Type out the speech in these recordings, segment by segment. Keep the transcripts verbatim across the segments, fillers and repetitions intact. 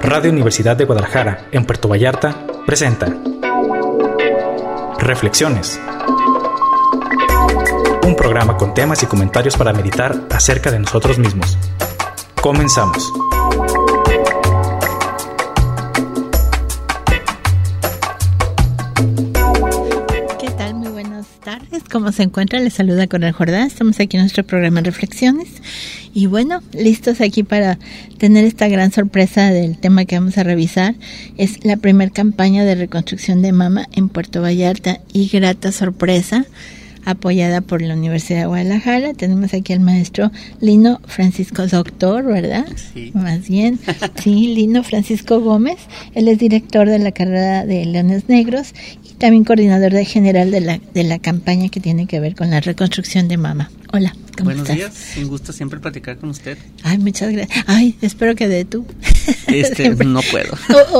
Radio Universidad de Guadalajara, en Puerto Vallarta, presenta Reflexiones. Un programa con temas y comentarios para meditar acerca de nosotros mismos. Comenzamos. ¿Qué tal? Muy buenas tardes. ¿Cómo se encuentra? Les saluda Coral Jordán. Estamos aquí en nuestro programa Reflexiones. Y bueno, listos aquí para tener esta gran sorpresa del tema que vamos a revisar. Es la primera campaña de reconstrucción de mama en Puerto Vallarta y grata sorpresa, apoyada por la Universidad de Guadalajara. Tenemos aquí al maestro Lino Francisco Doctor, ¿verdad? Sí. Más bien, sí, Lino Francisco Gómez. Él es director de la carrera de Leones Negros y también coordinador de general de la de la campaña que tiene que ver con la reconstrucción de mama. Hola, ¿cómo Buenos estás? días, un gusto siempre platicar con usted. Ay, muchas gracias. Ay, espero que de tú. Este, no puedo. Oh, oh.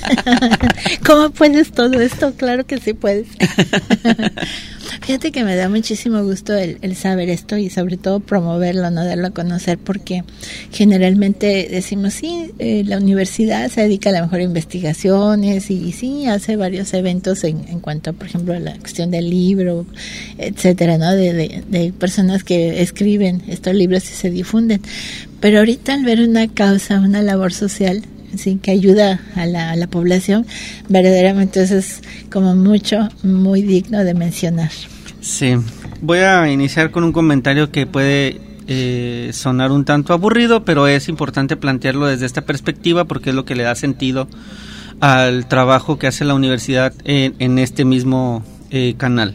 ¿Cómo puedes todo esto? Claro que sí puedes. Fíjate que me da muchísimo gusto el, el saber esto y sobre todo promoverlo, no darlo a conocer, porque generalmente decimos, sí, eh, la universidad se dedica a la mejor investigaciones y, y sí, hace varios eventos en, en cuanto, por ejemplo, a la cuestión del libro, etcétera, ¿no? De, de, de personas que escriben estos libros y se difunden. Pero ahorita al ver una causa, una labor social, sí, que ayuda a la, a la población, verdaderamente eso es como mucho, muy digno de mencionar. Sí, voy a iniciar con un comentario que puede eh, sonar un tanto aburrido, pero es importante plantearlo desde esta perspectiva porque es lo que le da sentido al trabajo que hace la universidad en, en este mismo eh, canal.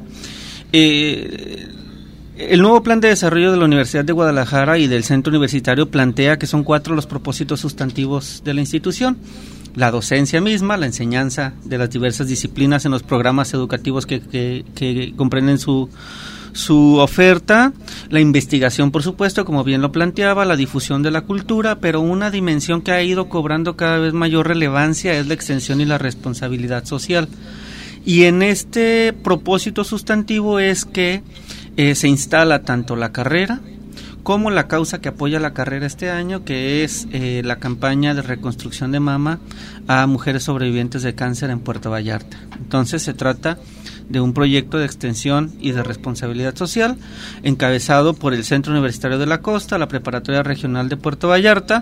Eh, El nuevo plan de desarrollo de la Universidad de Guadalajara y del Centro Universitario plantea que son cuatro los propósitos sustantivos de la institución: la docencia misma, la enseñanza de las diversas disciplinas en los programas educativos que, que, que comprenden su, su oferta, la investigación, por supuesto, como bien lo planteaba, la difusión de la cultura, pero una dimensión que ha ido cobrando cada vez mayor relevancia es la extensión y la responsabilidad social. Y en este propósito sustantivo es que Eh, se instala tanto la carrera como la causa que apoya la carrera este año, que es eh, la campaña de reconstrucción de mama a mujeres sobrevivientes de cáncer en Puerto Vallarta. Entonces se trata de un proyecto de extensión y de responsabilidad social encabezado por el Centro Universitario de la Costa, la Preparatoria Regional de Puerto Vallarta,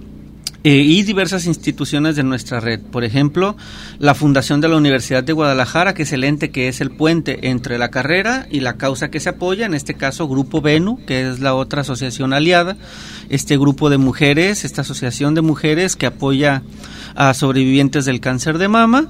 Eh, y diversas instituciones de nuestra red. Por ejemplo, la Fundación de la Universidad de Guadalajara, que es el ente que es el puente entre la carrera y la causa que se apoya, en este caso Grupo Venu, que es la otra asociación aliada, este grupo de mujeres, esta asociación de mujeres que apoya a sobrevivientes del cáncer de mama,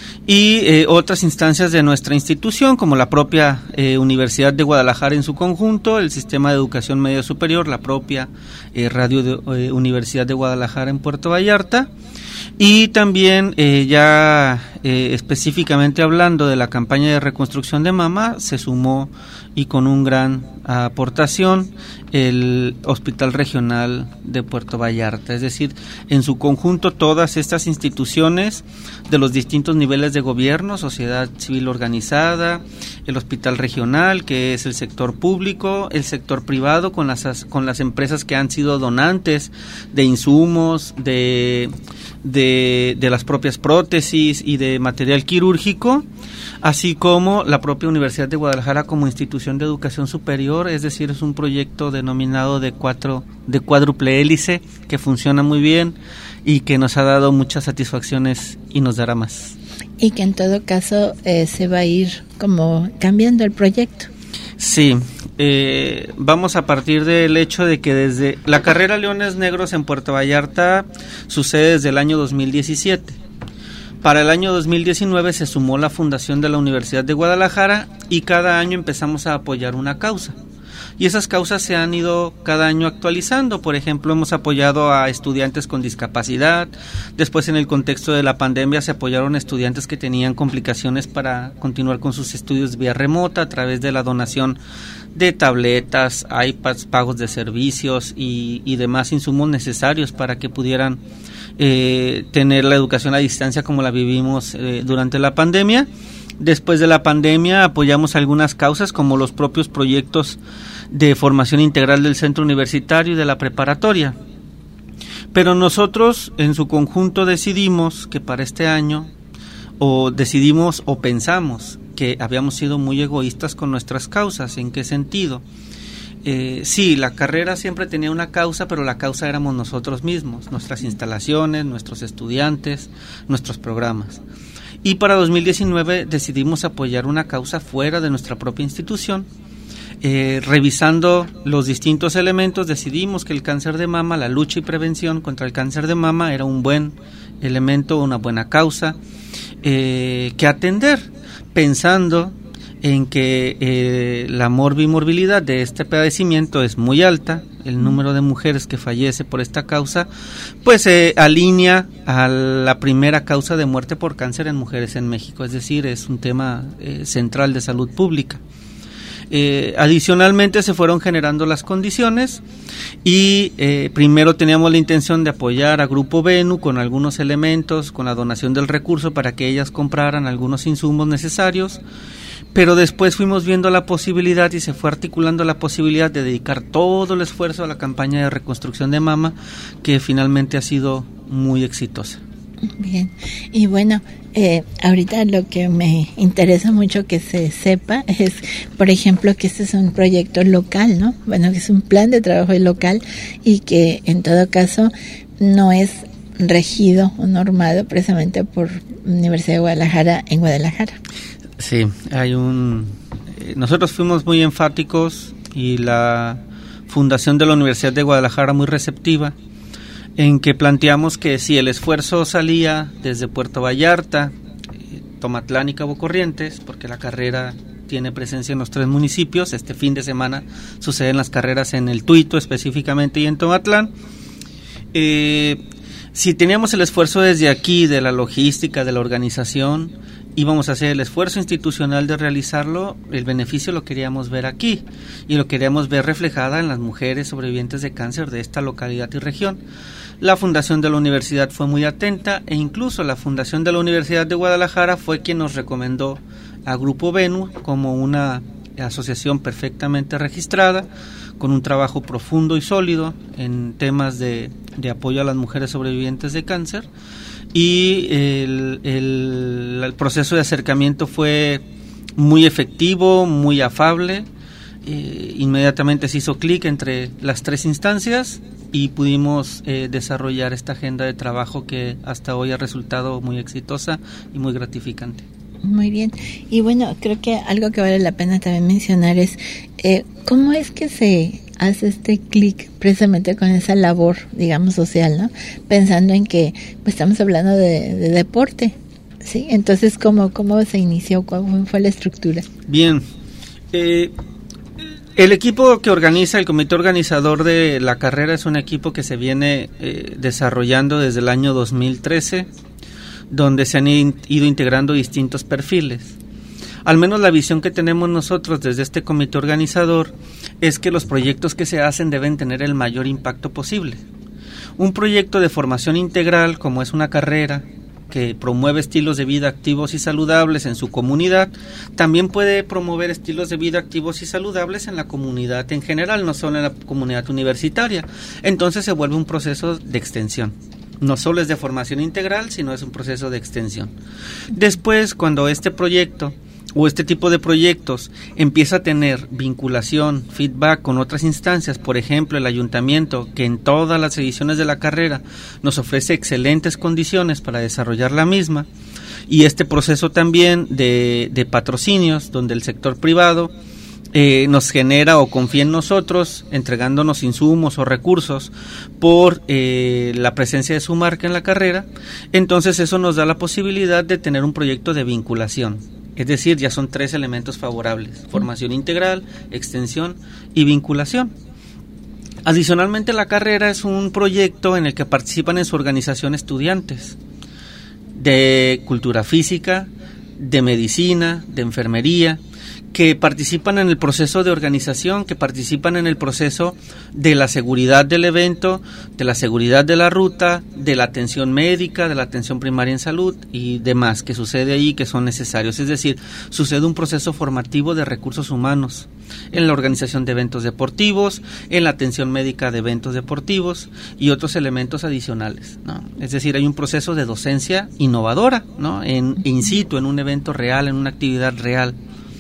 y eh, otras instancias de nuestra institución, como la propia eh, Universidad de Guadalajara en su conjunto, el Sistema de Educación Media Superior, la propia eh, Radio de, eh, Universidad de Guadalajara en Puerto Vallarta, y también eh, ya eh, específicamente hablando de la campaña de reconstrucción de mama, se sumó y con una gran aportación el Hospital Regional de Puerto Vallarta, es decir, en su conjunto todas estas instituciones de los distintos niveles de gobierno, sociedad civil organizada, el Hospital Regional, que es el sector público, el sector privado con las con las empresas que han sido donantes de insumos, de de, de las propias prótesis y de material quirúrgico, así como la propia Universidad de Guadalajara como institución de educación superior, es decir, es un proyecto denominado de cuatro de cuádruple hélice que funciona muy bien y que nos ha dado muchas satisfacciones y nos dará más. Y que en todo caso eh, se va a ir como cambiando el proyecto. Sí, eh, vamos a partir del hecho de que desde la carrera Leones Negros en Puerto Vallarta sucede desde el año dos mil diecisiete. Para el año dos mil diecinueve se sumó la Fundación de la Universidad de Guadalajara y cada año empezamos a apoyar una causa. Y esas causas se han ido cada año actualizando. Por ejemplo, hemos apoyado a estudiantes con discapacidad. Después, en el contexto de la pandemia, se apoyaron a estudiantes que tenían complicaciones para continuar con sus estudios vía remota a través de la donación de tabletas, iPads, pagos de servicios y, y demás insumos necesarios para que pudieran eh, tener la educación a distancia como la vivimos eh, durante la pandemia. Después de la pandemia apoyamos algunas causas como los propios proyectos de formación integral del centro universitario y de la preparatoria. Pero nosotros en su conjunto decidimos que para este año, o decidimos o pensamos que habíamos sido muy egoístas con nuestras causas. ¿En qué sentido? Eh, sí, la carrera siempre tenía una causa, pero la causa éramos nosotros mismos, nuestras instalaciones, nuestros estudiantes, nuestros programas. Y para dos mil diecinueve decidimos apoyar una causa fuera de nuestra propia institución. Eh, revisando los distintos elementos, decidimos que el cáncer de mama, la lucha y prevención contra el cáncer de mama era un buen elemento, una buena causa eh, que atender, pensando en que eh, la morbimorbilidad de este padecimiento es muy alta, el número de mujeres que fallece por esta causa, pues se eh, alinea a la primera causa de muerte por cáncer en mujeres en México, es decir, es un tema eh, central de salud pública. Eh, adicionalmente se fueron generando las condiciones y eh, primero teníamos la intención de apoyar a Grupo Venu con algunos elementos, con la donación del recurso para que ellas compraran algunos insumos necesarios, pero después fuimos viendo la posibilidad y se fue articulando la posibilidad de dedicar todo el esfuerzo a la campaña de reconstrucción de mama, que finalmente ha sido muy exitosa. Bien, y bueno, eh, ahorita lo que me interesa mucho que se sepa es, por ejemplo, que este es un proyecto local, ¿no? Bueno, que es un plan de trabajo local y que en todo caso no es regido o normado precisamente por Universidad de Guadalajara en Guadalajara. Sí, hay un... Eh, nosotros fuimos muy enfáticos y la Fundación de la Universidad de Guadalajara muy receptiva, en que planteamos que si el esfuerzo salía desde Puerto Vallarta, eh, Tomatlán y Cabo Corrientes, porque la carrera tiene presencia en los tres municipios, este fin de semana suceden las carreras en el Tuito específicamente y en Tomatlán, eh, si teníamos el esfuerzo desde aquí, de la logística, de la organización, íbamos a hacer el esfuerzo institucional de realizarlo, el beneficio lo queríamos ver aquí y lo queríamos ver reflejada en las mujeres sobrevivientes de cáncer de esta localidad y región. La Fundación de la Universidad fue muy atenta e incluso la Fundación de la Universidad de Guadalajara fue quien nos recomendó a Grupo Venu como una asociación perfectamente registrada, con un trabajo profundo y sólido en temas de, de apoyo a las mujeres sobrevivientes de cáncer. Y el, el, el proceso de acercamiento fue muy efectivo, muy afable. Eh, inmediatamente se hizo clic entre las tres instancias y pudimos eh, desarrollar esta agenda de trabajo que hasta hoy ha resultado muy exitosa y muy gratificante. Muy bien, y bueno, creo que algo que vale la pena también mencionar es eh, cómo es que se hace este clic precisamente con esa labor, digamos, social, ¿no? Pensando en que pues estamos hablando de, de deporte, ¿sí? Entonces, ¿cómo, cómo se inició? ¿Cómo fue la estructura? Bien, eh, el equipo que organiza, el comité organizador de la carrera es un equipo que se viene eh, desarrollando desde el año dos mil trece, donde se han in, ido integrando distintos perfiles. Al menos la visión que tenemos nosotros desde este comité organizador es que los proyectos que se hacen deben tener el mayor impacto posible. Un proyecto de formación integral, como es una carrera que promueve estilos de vida activos y saludables en su comunidad, también puede promover estilos de vida activos y saludables en la comunidad en general, no solo en la comunidad universitaria. Entonces se vuelve un proceso de extensión. No solo es de formación integral, sino es un proceso de extensión. Después, cuando este proyecto o este tipo de proyectos empieza a tener vinculación, feedback con otras instancias, por ejemplo el ayuntamiento, que en todas las ediciones de la carrera nos ofrece excelentes condiciones para desarrollar la misma, y este proceso también de, de patrocinios, donde el sector privado Eh, nos genera o confía en nosotros entregándonos insumos o recursos por eh, la presencia de su marca en la carrera, entonces eso nos da la posibilidad de tener un proyecto de vinculación, es decir, ya son tres elementos favorables: formación integral, extensión y vinculación. Adicionalmente, la carrera es un proyecto en el que participan en su organización estudiantes de cultura física, de medicina, de enfermería, que participan en el proceso de organización, que participan en el proceso de la seguridad del evento, de la seguridad de la ruta, de la atención médica, de la atención primaria en salud y demás que sucede ahí que son necesarios. Es decir, sucede un proceso formativo de recursos humanos en la organización de eventos deportivos, en la atención médica de eventos deportivos y otros elementos adicionales, ¿no? Es decir, hay un proceso de docencia innovadora, ¿no? En in situ, en un evento real, en una actividad real.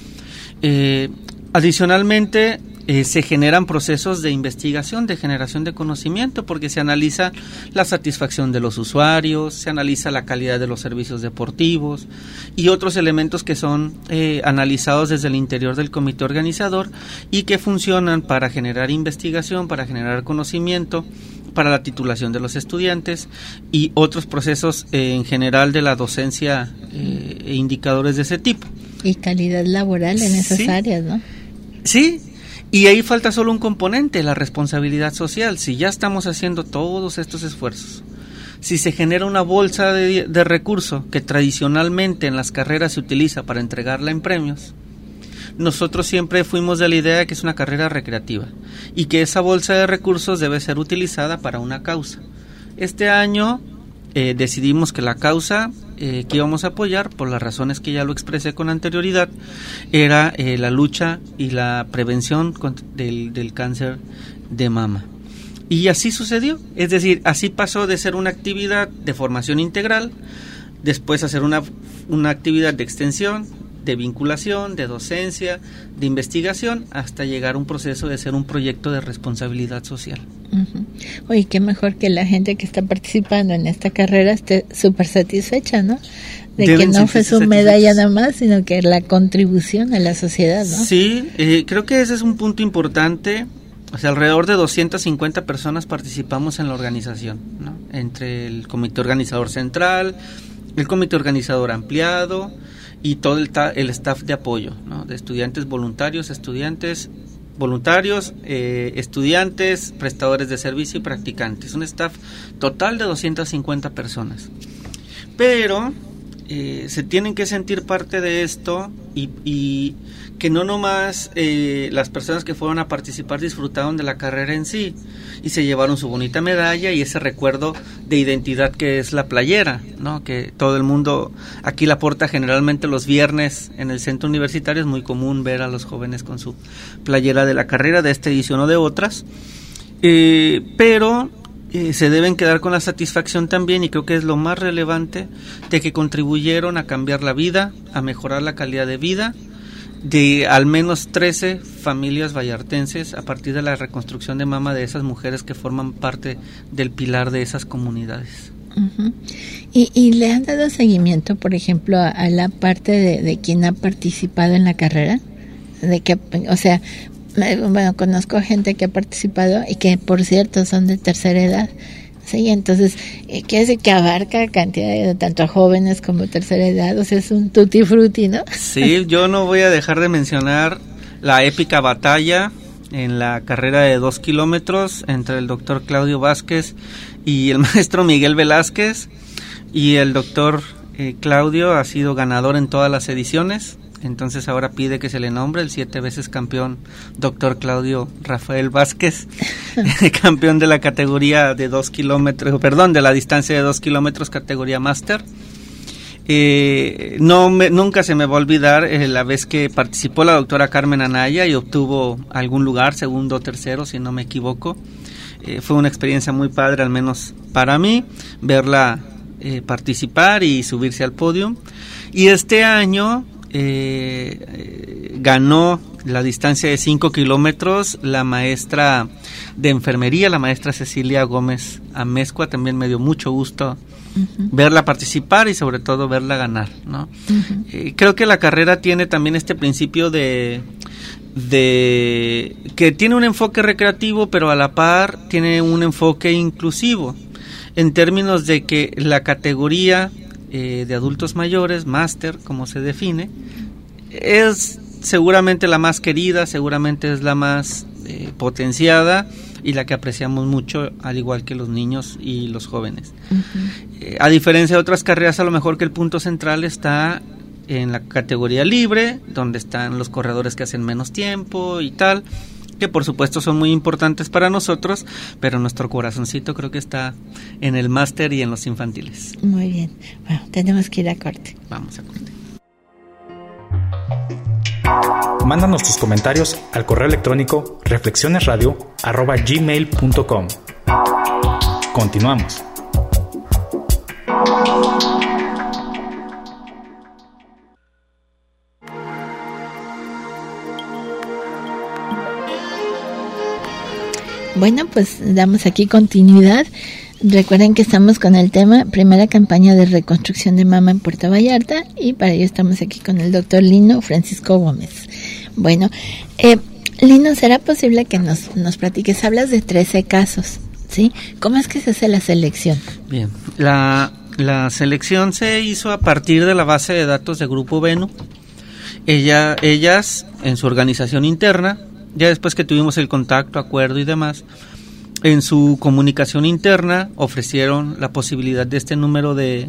Eh, adicionalmente, eh, se generan procesos de investigación, de generación de conocimiento, porque se analiza la satisfacción de los usuarios, se analiza la calidad de los servicios deportivos y otros elementos que son eh, analizados desde el interior del comité organizador y que funcionan para generar investigación, para generar conocimiento, para la titulación de los estudiantes y otros procesos eh, en general de la docencia eh, e indicadores de ese tipo. Y calidad laboral en esas sí, áreas, ¿no? Sí, y ahí falta solo un componente, la responsabilidad social. Si ya estamos haciendo todos estos esfuerzos, si se genera una bolsa de, de recursos que tradicionalmente en las carreras se utiliza para entregarla en premios, nosotros siempre fuimos de la idea de que es una carrera recreativa y que esa bolsa de recursos debe ser utilizada para una causa. Este año eh, decidimos que la causa eh, que íbamos a apoyar, por las razones que ya lo expresé con anterioridad, era eh, la lucha y la prevención del, del cáncer de mama. Y así sucedió, es decir, así pasó de ser una actividad de formación integral, después a ser una, una actividad de extensión, de vinculación, de docencia, de investigación, hasta llegar a un proceso de ser un proyecto de responsabilidad social. Uh-huh. Oye, qué mejor que la gente que está participando en esta carrera esté súper satisfecha, ¿no? De Deben que no fue su medalla nada más, sino que la contribución a la sociedad, ¿no? Sí, eh, creo que ese es un punto importante. O sea, alrededor de doscientas cincuenta personas participamos en la organización, ¿no? Entre el comité organizador central, el comité organizador ampliado y todo el, ta- el staff de apoyo, ¿no? De estudiantes voluntarios, estudiantes voluntarios, eh, estudiantes, prestadores de servicio y practicantes. Un staff total de doscientas cincuenta personas. Pero eh, se tienen que sentir parte de esto y, y que no nomás eh, las personas que fueron a participar disfrutaron de la carrera en sí y se llevaron su bonita medalla y ese recuerdo de identidad que es la playera, ¿no? Que todo el mundo aquí la porta generalmente los viernes en el centro universitario. Es muy común ver a los jóvenes con su playera de la carrera, de esta edición o de otras, eh, pero eh, se deben quedar con la satisfacción también, y creo que es lo más relevante, de que contribuyeron a cambiar la vida, a mejorar la calidad de vida de al menos trece familias vallartenses a partir de la reconstrucción de mama de esas mujeres que forman parte del pilar de esas comunidades. Uh-huh. ¿Y, y le han dado seguimiento, por ejemplo, a, a la parte de, de quien ha participado en la carrera? De que, o sea, bueno, conozco gente que ha participado y que, por cierto, son de tercera edad. Sí, entonces, ¿qué hace? Que abarca cantidad de tanto jóvenes como tercera edad, o sea, es un tutti frutti, ¿no? Sí, yo no voy a dejar de mencionar la épica batalla en la carrera de dos kilómetros entre el doctor Claudio Vázquez y el maestro Miguel Velázquez, y el doctor eh, Claudio ha sido ganador en todas las ediciones. Entonces ahora pide que se le nombre el siete veces campeón doctor Claudio Rafael Vázquez, campeón de la categoría de dos kilómetros, perdón, de la distancia de dos kilómetros, categoría máster. Eh, no me, nunca se me va a olvidar eh, la vez que participó la doctora Carmen Anaya y obtuvo algún lugar, segundo o tercero, si no me equivoco. Eh, fue una experiencia muy padre, al menos para mí, verla eh, participar y subirse al podio. Y este año Eh, eh, ganó la distancia de cinco kilómetros la maestra de enfermería, la maestra Cecilia Gómez Amezcua. También me dio mucho gusto uh-huh. verla participar y sobre todo verla ganar, ¿no? Uh-huh. Eh, creo que la carrera tiene también este principio de de que tiene un enfoque recreativo, pero a la par tiene un enfoque inclusivo, en términos de que la categoría Eh, de adultos mayores, máster, como se define, es seguramente la más querida, seguramente es la más eh, potenciada y la que apreciamos mucho, al igual que los niños y los jóvenes. Uh-huh. Eh, a diferencia de otras carreras, a lo mejor que el punto central está en la categoría libre, donde están los corredores que hacen menos tiempo y tal, que por supuesto son muy importantes para nosotros, pero nuestro corazoncito creo que está en el máster y en los infantiles. Muy bien, bueno, tenemos que ir a corte. Vamos a corte. Mándanos tus comentarios al correo electrónico reflexionesradio arroba gmail punto com. Continuamos. Bueno, pues damos aquí continuidad. Recuerden que estamos con el tema primera campaña de reconstrucción de mama en Puerto Vallarta, y para ello estamos aquí con el doctor Lino Francisco Gómez. Bueno, eh, Lino, ¿será posible que nos, nos platiques? Hablas de trece casos, ¿sí? ¿Cómo es que se hace la selección? Bien, la, la selección se hizo a partir de la base de datos de Grupo Venu. Ella, ellas, en su organización interna, ya después que tuvimos el contacto, acuerdo y demás, en su comunicación interna ofrecieron la posibilidad de este número de,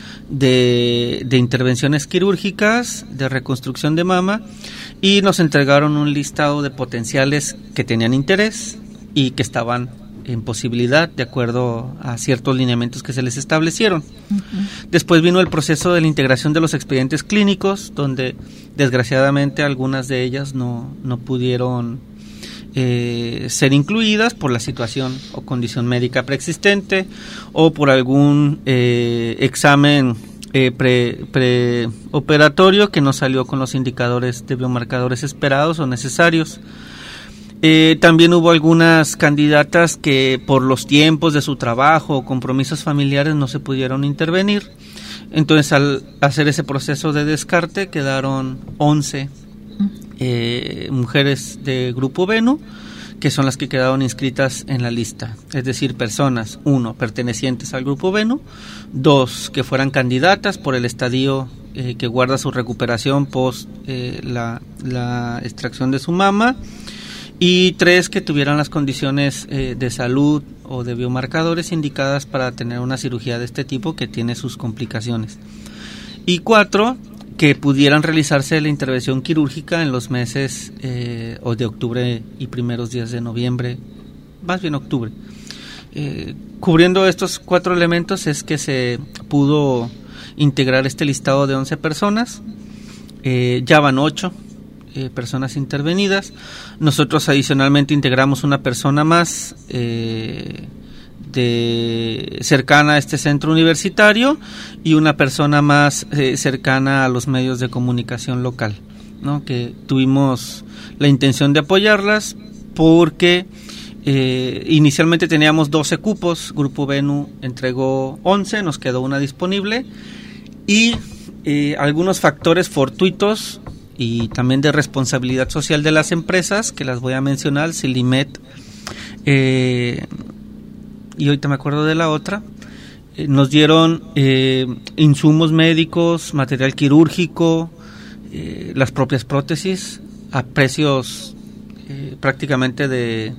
de, de intervenciones quirúrgicas, de reconstrucción de mama, y nos entregaron un listado de potenciales que tenían interés y que estaban en posibilidad de acuerdo a ciertos lineamientos que se les establecieron. Uh-huh. Después vino el proceso de la integración de los expedientes clínicos, donde desgraciadamente algunas de ellas no, no pudieron eh, ser incluidas por la situación o condición médica preexistente o por algún eh, examen eh, pre, preoperatorio que no salió con los indicadores de biomarcadores esperados o necesarios. Eh, también hubo algunas candidatas que por los tiempos de su trabajo o compromisos familiares no se pudieron intervenir. Entonces, al hacer ese proceso de descarte, quedaron once eh, mujeres de Grupo Venu, que son las que quedaron inscritas en la lista. Es decir, personas, uno, pertenecientes al Grupo Venu, dos, que fueran candidatas por el estadio eh, que guarda su recuperación post eh, la, la extracción de su mama, y tres, que tuvieran las condiciones eh, de salud o de biomarcadores indicadas para tener una cirugía de este tipo que tiene sus complicaciones. Y cuatro, que pudieran realizarse la intervención quirúrgica en los meses eh, o de octubre y primeros días de noviembre, más bien octubre. Eh, cubriendo estos cuatro elementos es que se pudo integrar este listado de once personas. Eh, ya van ocho. Eh, personas intervenidas. Nosotros adicionalmente integramos una persona más eh, de cercana a este centro universitario y una persona más eh, cercana a los medios de comunicación local, ¿no? Que tuvimos la intención de apoyarlas porque eh, inicialmente teníamos doce cupos, Grupo Venu entregó once, nos quedó una disponible, y eh, algunos factores fortuitos y también de responsabilidad social de las empresas, que las voy a mencionar, Silimet, eh, y ahorita me acuerdo de la otra, eh, nos dieron eh, insumos médicos, material quirúrgico, eh, las propias prótesis, a precios eh, prácticamente de,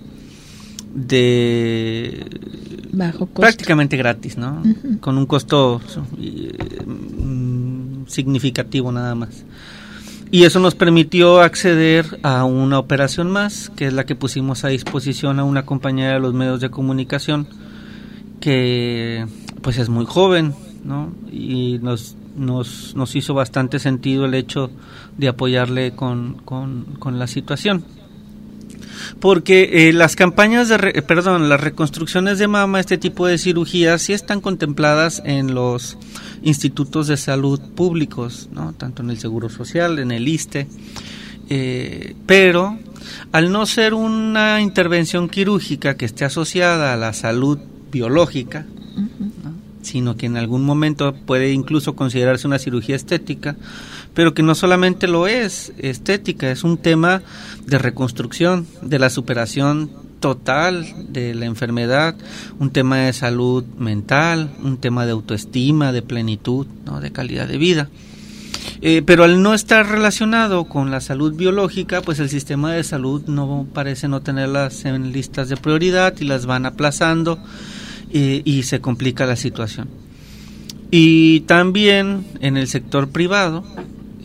de bajo costo, prácticamente gratis, ¿no? Uh-huh. Con un costo eh, significativo nada más. Y eso nos permitió acceder a una operación más, que es la que pusimos a disposición a una compañera de los medios de comunicación, que pues es muy joven, ¿no? Y nos nos nos hizo bastante sentido el hecho de apoyarle con, con, con la situación. Porque eh, las campañas de, re, perdón, las reconstrucciones de mama, este tipo de cirugías, sí están contempladas en los institutos de salud públicos, ¿no? Tanto en el Seguro Social, en el ISSSTE, eh, pero al no ser una intervención quirúrgica que esté asociada a la salud biológica, ¿no? Sino que en algún momento puede incluso considerarse una cirugía estética, pero que no solamente lo es estética, es un tema de reconstrucción, de la superación total de la enfermedad, un tema de salud mental, un tema de autoestima, de plenitud, ¿no? De calidad de vida. Eh, pero al no estar relacionado con la salud biológica, pues el sistema de salud no parece no tenerlas en listas de prioridad y las van aplazando eh, y se complica la situación. Y también en el sector privado,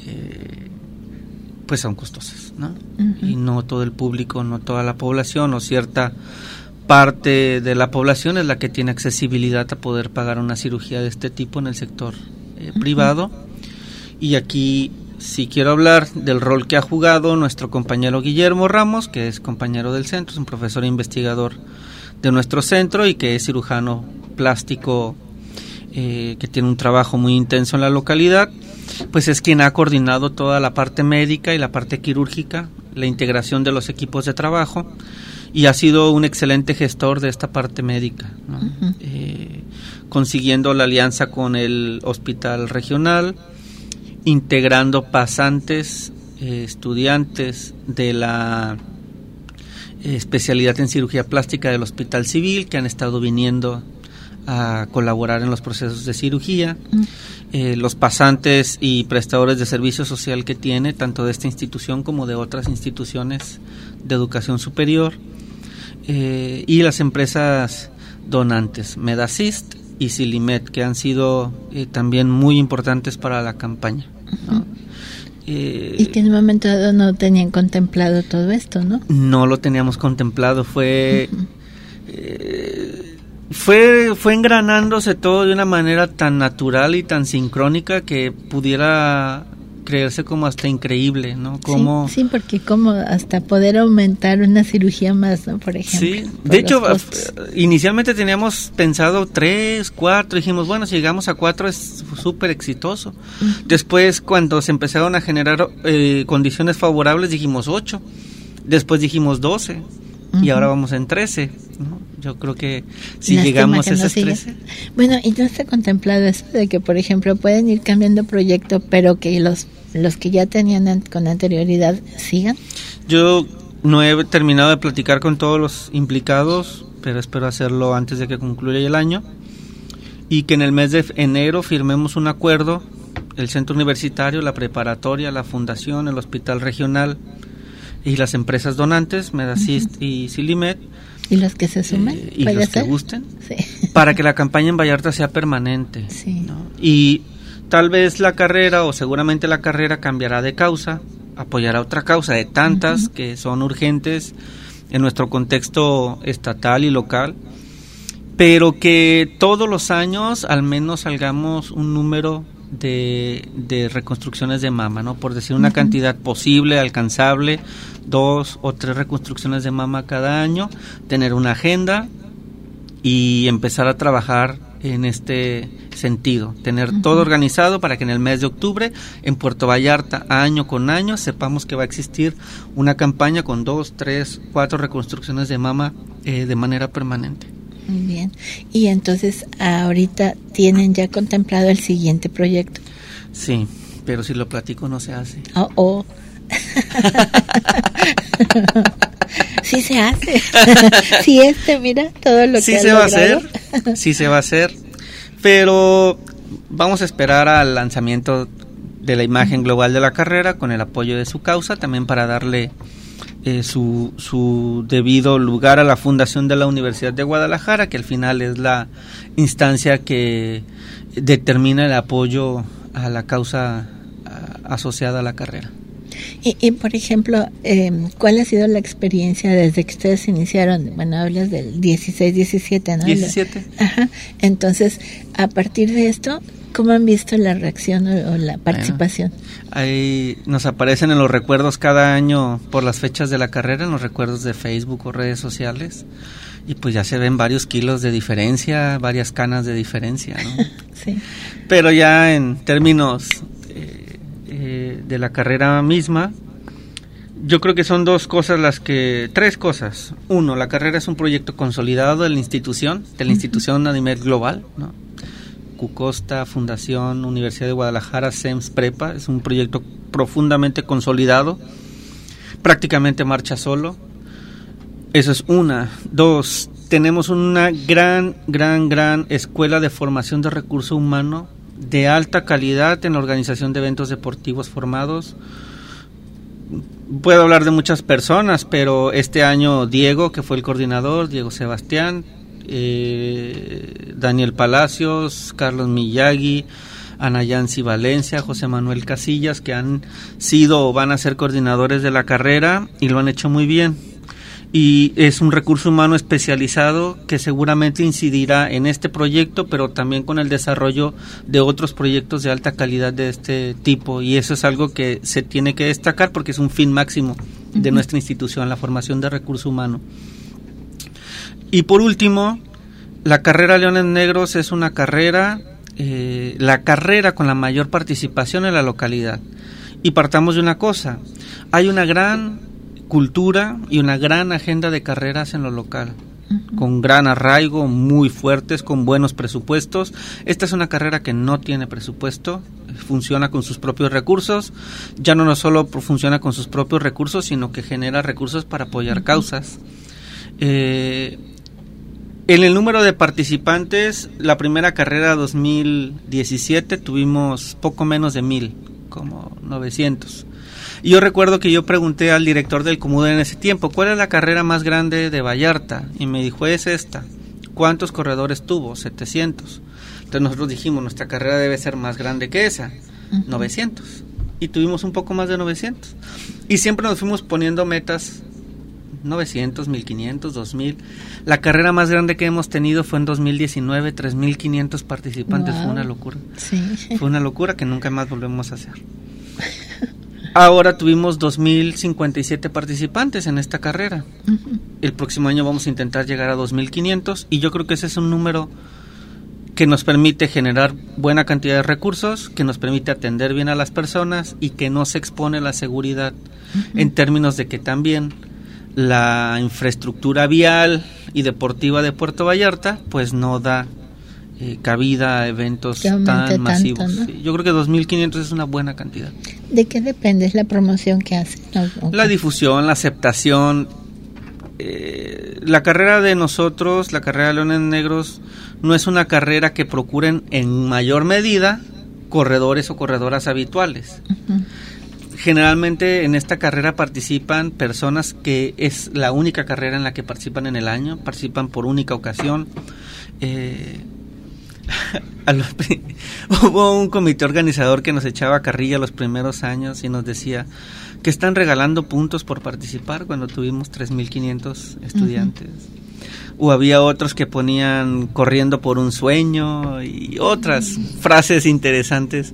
pues son costosas, ¿no? Uh-huh. Y no todo el público, no toda la población o cierta parte de la población es la que tiene accesibilidad a poder pagar una cirugía de este tipo en el sector eh, uh-huh. privado. Y aquí sí quiero hablar del rol que ha jugado nuestro compañero Guillermo Ramos, que es compañero del centro, es un profesor e investigador de nuestro centro y que es cirujano plástico, eh, que tiene un trabajo muy intenso en la localidad. Pues es quien ha coordinado toda la parte médica y la parte quirúrgica, la integración de los equipos de trabajo, y ha sido un excelente gestor de esta parte médica, ¿no? Uh-huh. eh, consiguiendo la alianza con el hospital regional, integrando pasantes, eh, estudiantes de la eh, especialidad en cirugía plástica del Hospital Civil, que han estado viniendo a colaborar en los procesos de cirugía, uh-huh. eh, los pasantes y prestadores de servicio social que tiene, tanto de esta institución como de otras instituciones de educación superior, eh, y las empresas donantes, Medasist y Silimed, que han sido eh, también muy importantes para la campaña, ¿no? Uh-huh. eh, y que en un momento dado no tenían contemplado todo esto, ¿no? No lo teníamos contemplado, fue... Uh-huh. eh, Fue fue engranándose todo de una manera tan natural y tan sincrónica que pudiera creerse como hasta increíble, ¿no? Como sí, sí, porque como hasta poder aumentar una cirugía más, ¿no? Por ejemplo. Sí, de hecho, inicialmente teníamos pensado tres, cuatro, dijimos, bueno, si llegamos a cuatro es súper exitoso. Uh-huh. Después, cuando se empezaron a generar eh, condiciones favorables, dijimos ocho, después dijimos doce, uh-huh. y ahora vamos en trece, ¿no? Yo creo que si Lástima llegamos a esos trece... Bueno, ¿y no está contemplado eso de que, por ejemplo, pueden ir cambiando proyecto, pero que los los que ya tenían an- con anterioridad sigan? Yo no he terminado de platicar con todos los implicados, pero espero hacerlo antes de que concluya el año, y que en el mes de enero firmemos un acuerdo, el centro universitario, la preparatoria, la fundación, el hospital regional y las empresas donantes, Medasist uh-huh. y Silimed, y los que se sumen, eh, y los ser? que gusten, sí. para que la campaña en Vallarta sea permanente, sí. ¿no? Y tal vez la carrera, o seguramente la carrera, cambiará de causa, apoyará otra causa de tantas uh-huh. que son urgentes en nuestro contexto estatal y local, pero que todos los años al menos salgamos un número de, de reconstrucciones de mama, ¿no? Por decir una uh-huh. cantidad posible, alcanzable, dos o tres reconstrucciones de mama cada año, tener una agenda y empezar a trabajar en este sentido, tener uh-huh. todo organizado para que en el mes de octubre en Puerto Vallarta, año con año, sepamos que va a existir una campaña con dos, tres, cuatro reconstrucciones de mama eh, de manera permanente. Muy bien. Y entonces ahorita tienen ya contemplado el siguiente proyecto. Sí, pero si lo platico no se hace. Oh, oh. Sí se hace. Sí, este, mira, todo lo sí que se ha va logrado. a hacer. Sí se va a hacer. Pero vamos a esperar al lanzamiento de la imagen global de la carrera con el apoyo de su causa, también para darle eh, su, su debido lugar a la fundación de la Universidad de Guadalajara, que al final es la instancia que determina el apoyo a la causa a, asociada a la carrera. Y, y por ejemplo, eh, ¿cuál ha sido la experiencia desde que ustedes iniciaron? Bueno, hablas del dieciséis, diecisiete, ¿no? diecisiete. Ajá. Entonces, a partir de esto, ¿cómo han visto la reacción o, o la participación? Bueno, ahí nos aparecen en los recuerdos cada año por las fechas de la carrera, en los recuerdos de Facebook o redes sociales, y pues ya se ven varios kilos de diferencia, varias canas de diferencia, ¿no? Sí. Pero ya en términos Eh, de la carrera misma, yo creo que son dos cosas las que, tres cosas. Uno, la carrera es un proyecto consolidado de la institución, de la institución a nivel global, ¿no? Cucosta, Fundación, Universidad de Guadalajara, S E M S, Prepa, es un proyecto profundamente consolidado, prácticamente marcha solo. Eso es una. Dos, tenemos una gran, gran, gran escuela de formación de recurso humano de alta calidad en la organización de eventos deportivos formados. Puedo hablar de muchas personas, pero este año Diego, que fue el coordinador, Diego Sebastián, eh, Daniel Palacios, Carlos Miyagi, Ana Yancy Valencia, José Manuel Casillas, que han sido o van a ser coordinadores de la carrera y lo han hecho muy bien. Y es un recurso humano especializado que seguramente incidirá en este proyecto, pero también con el desarrollo de otros proyectos de alta calidad de este tipo, y eso es algo que se tiene que destacar porque es un fin máximo de uh-huh. nuestra institución, la formación de recurso humano. Y por último, la carrera Leones Negros es una carrera, eh, la carrera con la mayor participación en la localidad. Y partamos de una cosa, hay una gran cultura y una gran agenda de carreras en lo local, uh-huh. con gran arraigo, muy fuertes, con buenos presupuestos. Esta es una carrera que no tiene presupuesto, funciona con sus propios recursos, ya no, no solo funciona con sus propios recursos, sino que genera recursos para apoyar uh-huh. causas. Eh, en el número de participantes, la primera carrera dos mil diecisiete tuvimos poco menos de mil, como novecientos. Y yo recuerdo que yo pregunté al director del Comuden en ese tiempo, ¿cuál es la carrera más grande de Vallarta? Y me dijo, es esta. ¿Cuántos corredores tuvo? setecientos. Entonces nosotros dijimos, nuestra carrera debe ser más grande que esa, uh-huh. novecientos. Y tuvimos un poco más de novecientos. Y siempre nos fuimos poniendo metas, novecientos, mil quinientos, dos mil. La carrera más grande que hemos tenido fue en dos mil diecinueve, tres mil quinientos participantes. Wow. Fue una locura. Sí. Fue una locura que nunca más volvemos a hacer. Ahora tuvimos dos mil cincuenta y siete participantes en esta carrera. Uh-huh. El próximo año vamos a intentar llegar a dos mil quinientos y yo creo que ese es un número que nos permite generar buena cantidad de recursos, que nos permite atender bien a las personas y que no se expone la seguridad, uh-huh. en términos de que también la infraestructura vial y deportiva de Puerto Vallarta pues no da Eh, cabida a eventos tan masivos. Tanto, ¿no? Sí, yo creo que dos mil quinientos es una buena cantidad. ¿De qué depende? ¿Es la promoción que hacen? ¿O, o la difusión, la aceptación. Eh, la carrera de nosotros, la carrera de Leones Negros, no es una carrera que procuren en mayor medida corredores o corredoras habituales. Uh-huh. Generalmente en esta carrera participan personas que es la única carrera en la que participan en el año, participan por única ocasión. Eh, A los, hubo un comité organizador que nos echaba carrilla los primeros años y nos decía que están regalando puntos por participar cuando tuvimos tres mil quinientos estudiantes. Uh-huh. O había otros que ponían corriendo por un sueño y otras uh-huh. frases interesantes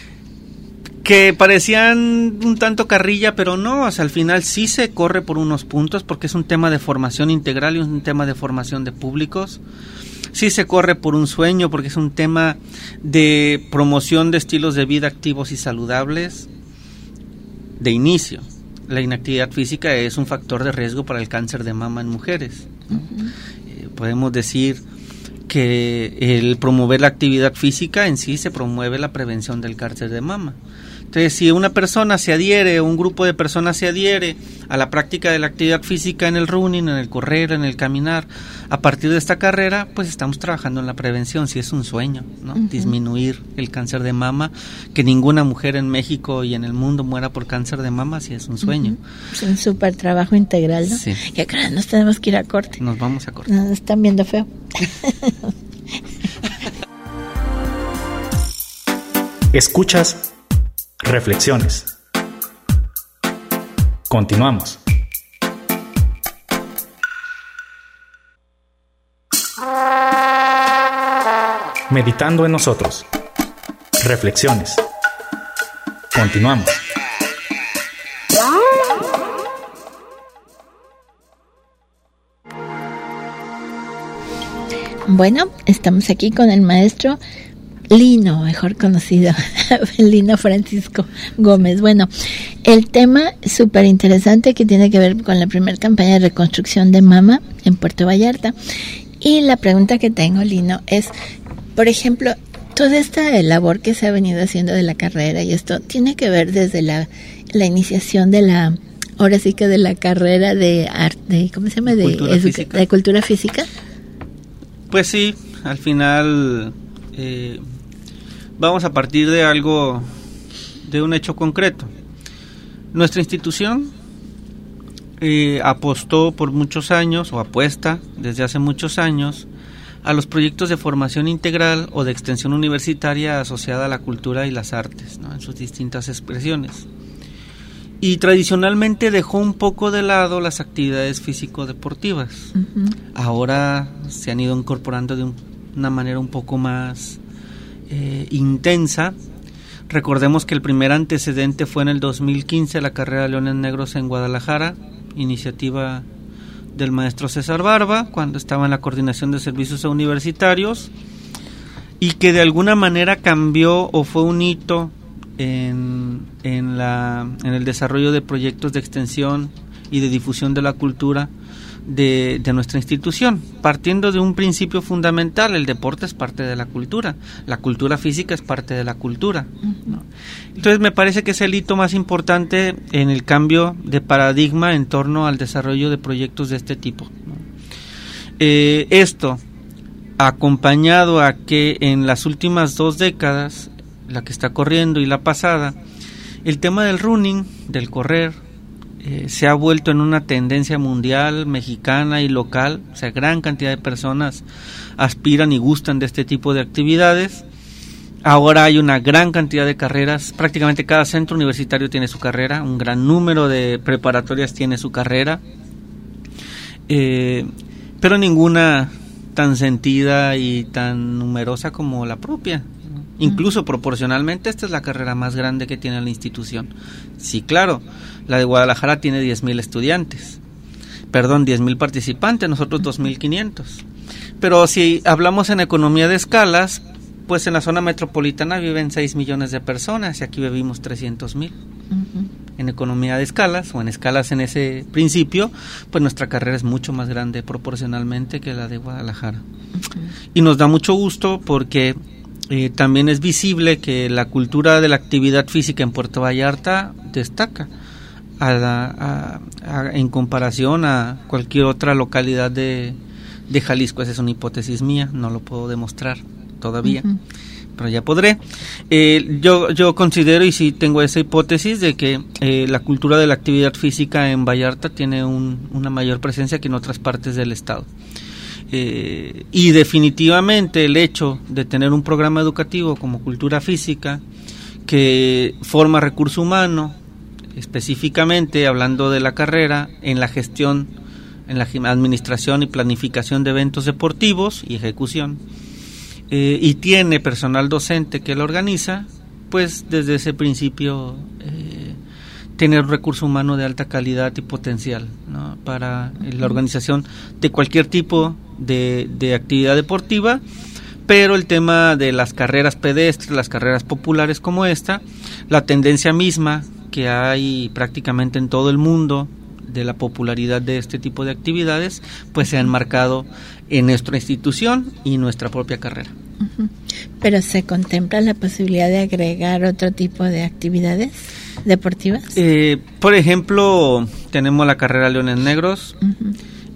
que parecían un tanto carrilla, pero no, o sea, al final sí se corre por unos puntos porque es un tema de formación integral y un tema de formación de públicos. Sí se corre por un sueño porque es un tema de promoción de estilos de vida activos y saludables. De inicio, la inactividad física es un factor de riesgo para el cáncer de mama en mujeres, ¿no? Uh-huh. Eh, podemos decir que el promover la actividad física en sí se promueve la prevención del cáncer de mama. Entonces, si una persona se adhiere o un grupo de personas se adhiere a la práctica de la actividad física en el running, en el correr, en el caminar, a partir de esta carrera, pues estamos trabajando en la prevención, si es un sueño, ¿no? Uh-huh. Disminuir el cáncer de mama, que ninguna mujer en México y en el mundo muera por cáncer de mama, si es un sueño. Uh-huh. Es un súper trabajo integral, ¿no? Sí. Que claro, nos tenemos que ir a corte. Nos vamos a corte. Nos están viendo feo. Escuchas Reflexiones. Continuamos. Meditando en nosotros. Reflexiones. Continuamos. Bueno, estamos aquí con el maestro Lino, mejor conocido, Lino Francisco Gómez. Bueno, el tema súper interesante que tiene que ver con la primera campaña de reconstrucción de mama en Puerto Vallarta. Y la pregunta que tengo, Lino, es, por ejemplo, toda esta labor que se ha venido haciendo de la carrera y esto, ¿tiene que ver desde la, la iniciación de la, ahora sí que de la carrera de arte, ¿cómo se llama? De cultura, educa- física. de cultura física? Pues sí, al final eh, vamos a partir de algo, de un hecho concreto. Nuestra institución eh, apostó por muchos años, o apuesta desde hace muchos años, a los proyectos de formación integral o de extensión universitaria asociada a la cultura y las artes, ¿no?, en sus distintas expresiones. Y tradicionalmente dejó un poco de lado las actividades físico-deportivas. Uh-huh. Ahora se han ido incorporando de un, una manera un poco más eh, intensa. Recordemos que el primer antecedente fue en el dos mil quince, la carrera Leones Negros en Guadalajara, iniciativa del maestro César Barba, cuando estaba en la coordinación de servicios universitarios, y que de alguna manera cambió o fue un hito en, en, la, en el desarrollo de proyectos de extensión y de difusión de la cultura de, de nuestra institución, partiendo de un principio fundamental: el deporte es parte de la cultura, la cultura física es parte de la cultura, ¿no? Entonces me parece que es el hito más importante en el cambio de paradigma en torno al desarrollo de proyectos de este tipo, ¿no? Eh, esto acompañado a que en las últimas dos décadas, la que está corriendo y la pasada, el tema del running, del correr, eh, se ha vuelto en una tendencia mundial, mexicana y local. O sea, gran cantidad de personas aspiran y gustan de este tipo de actividades. Ahora hay una gran cantidad de carreras, prácticamente cada centro universitario tiene su carrera, un gran número de preparatorias tiene su carrera, eh, pero ninguna tan sentida y tan numerosa como la propia. Incluso proporcionalmente esta es la carrera más grande que tiene la institución. Sí, claro, la de Guadalajara tiene diez mil estudiantes, perdón, diez mil participantes, nosotros dos mil quinientos. Pero si hablamos en economía de escalas, pues en la zona metropolitana viven seis millones de personas y aquí vivimos trescientos mil. Uh-huh. En economía de escalas o en escalas en ese principio, pues nuestra carrera es mucho más grande proporcionalmente que la de Guadalajara. Uh-huh. Y nos da mucho gusto porque Eh, también es visible que la cultura de la actividad física en Puerto Vallarta destaca a la, a, a, en comparación a cualquier otra localidad de, de Jalisco. Esa es una hipótesis mía, no lo puedo demostrar todavía, uh-huh. pero ya podré. Eh, yo, yo considero, y sí tengo esa hipótesis, de que eh, la cultura de la actividad física en Vallarta tiene un, una mayor presencia que en otras partes del estado. Eh, y definitivamente el hecho de tener un programa educativo como cultura física que forma recurso humano, específicamente hablando de la carrera, en la gestión, en la administración y planificación de eventos deportivos y ejecución, eh, y tiene personal docente que lo organiza, pues desde ese principio eh, tener un recurso humano de alta calidad y potencial, ¿no?, para la organización de cualquier tipo de, de actividad deportiva. Pero el tema de las carreras pedestres, las carreras populares como esta, la tendencia misma que hay prácticamente en todo el mundo de la popularidad de este tipo de actividades, pues se ha enmarcado en nuestra institución y nuestra propia carrera. Uh-huh. ¿Pero se contempla la posibilidad de agregar otro tipo de actividades deportivas? Eh, por ejemplo, tenemos la carrera Leones Negros, uh-huh.